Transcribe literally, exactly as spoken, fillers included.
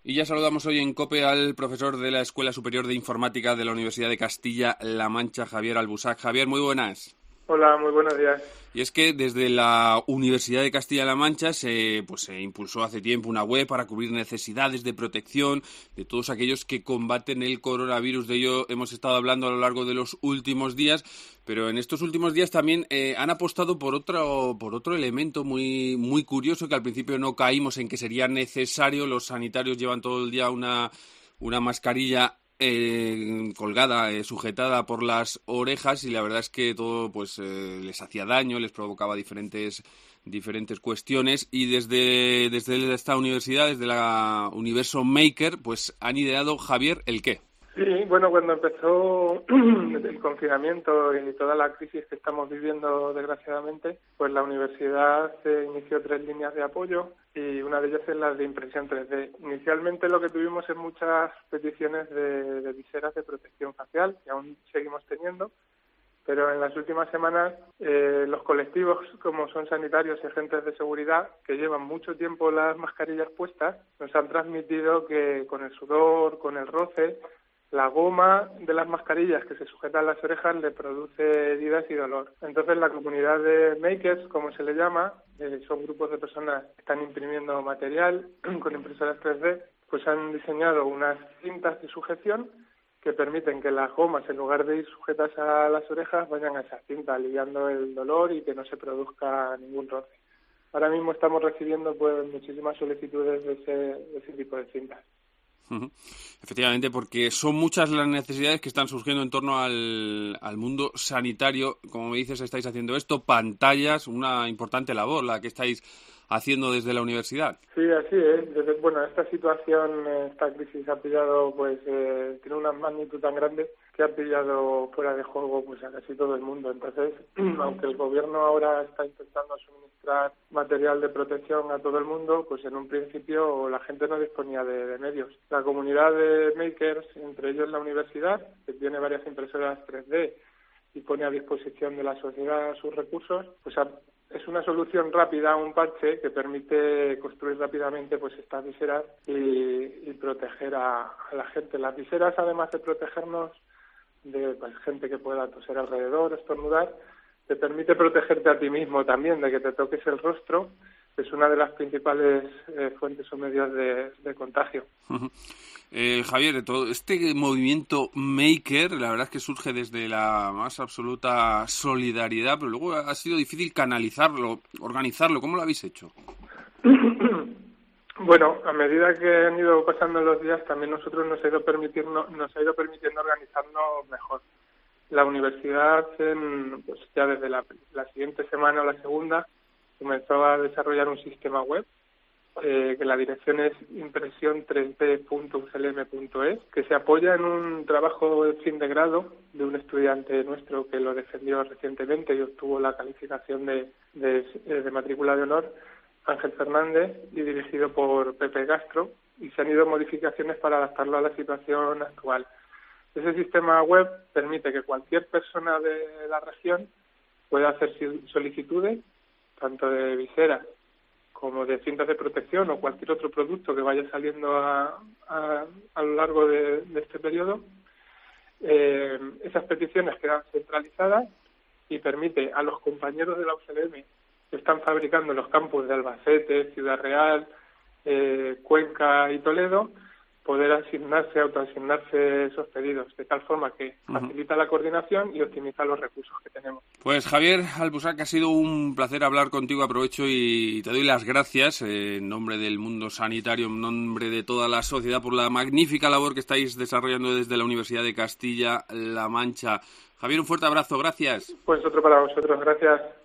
Y ya saludamos hoy en COPE al profesor de la Escuela Superior de Informática de la Universidad de Castilla-La Mancha, Javier Albusac. Javier, muy buenas. Hola, muy buenos días. Y es que desde la Universidad de Castilla-La Mancha se, pues, se impulsó hace tiempo una web para cubrir necesidades de protección de todos aquellos que combaten el coronavirus. De ello hemos estado hablando a lo largo de los últimos días, pero en estos últimos días también eh, han apostado por otro, por otro elemento muy, muy curioso, que al principio no caímos en que sería necesario. Los sanitarios llevan todo el día una, una mascarilla Eh, colgada, eh, sujetada por las orejas, y la verdad es que todo pues eh, les hacía daño, les provocaba diferentes diferentes cuestiones, y desde, desde esta universidad, desde la Universo Maker, pues han ideado, Javier, ¿el qué? Sí, bueno, cuando empezó el confinamiento y toda la crisis que estamos viviendo, desgraciadamente, pues la universidad eh, inició tres líneas de apoyo, y una de ellas es la de impresión tres D. Inicialmente lo que tuvimos es muchas peticiones de, de viseras de protección facial, que aún seguimos teniendo, pero en las últimas semanas eh, los colectivos, como son sanitarios y agentes de seguridad, que llevan mucho tiempo las mascarillas puestas, nos han transmitido que con el sudor, con el roce, la goma de las mascarillas que se sujetan a las orejas le produce heridas y dolor. Entonces la comunidad de makers, como se le llama, eh, son grupos de personas que están imprimiendo material con impresoras tres D, pues han diseñado unas cintas de sujeción que permiten que las gomas, en lugar de ir sujetas a las orejas, vayan a esa cinta, aliviando el dolor y que no se produzca ningún roce. Ahora mismo estamos recibiendo pues muchísimas solicitudes de ese, de ese tipo de cintas. Uh-huh. Efectivamente, porque son muchas las necesidades que están surgiendo en torno al, al mundo sanitario. Como me dices, estáis haciendo esto, pantallas, una importante labor la que estáis haciendo desde la universidad. Sí, así es. Desde, bueno, esta situación, esta crisis ha pillado, pues, eh, tiene una magnitud tan grande que ha pillado fuera de juego pues a casi todo el mundo. Entonces, aunque el gobierno ahora está intentando suministrar material de protección a todo el mundo, pues en un principio la gente no disponía de, de medios. La comunidad de makers, entre ellos la universidad, que tiene varias impresoras tres D y pone a disposición de la sociedad sus recursos, pues ha es una solución rápida a un parche que permite construir rápidamente pues estas viseras y, y proteger a, a la gente. Las viseras, además de protegernos de pues, gente que pueda toser alrededor, estornudar, te permite protegerte a ti mismo también, de que te toques el rostro, que es una de las principales eh, fuentes o medios de, de contagio. Uh-huh. Eh, Javier, todo este movimiento maker, la verdad es que surge desde la más absoluta solidaridad, pero luego ha sido difícil canalizarlo, organizarlo. ¿Cómo lo habéis hecho? Bueno, a medida que han ido pasando los días, también nosotros nos ha ido permitiendo, nos ha ido permitiendo organizarnos mejor. La universidad, en, pues ya desde la, la siguiente semana o la segunda, comenzó a desarrollar un sistema web, eh, que la dirección es impresión tres D punto u c l m punto e s, que se apoya en un trabajo de fin de grado de un estudiante nuestro que lo defendió recientemente y obtuvo la calificación de, de, de matrícula de honor, Ángel Fernández, y dirigido por Pepe Castro, y se han ido modificaciones para adaptarlo a la situación actual. Ese sistema web permite que cualquier persona de la región pueda hacer solicitudes, tanto de viseras como de cintas de protección o cualquier otro producto que vaya saliendo a, a, a lo largo de, de este periodo. Eh, esas peticiones quedan centralizadas y permite a los compañeros de la U C L M que están fabricando en los campus de Albacete, Ciudad Real, eh, Cuenca y Toledo poder asignarse, autoasignarse esos pedidos, de tal forma que facilita uh-huh. la coordinación y optimiza los recursos que tenemos. Pues Javier Albusac, ha sido un placer hablar contigo. Aprovecho y te doy las gracias eh, en nombre del mundo sanitario, en nombre de toda la sociedad, por la magnífica labor que estáis desarrollando desde la Universidad de Castilla-La Mancha. Javier, un fuerte abrazo, gracias. Pues otro para vosotros, gracias.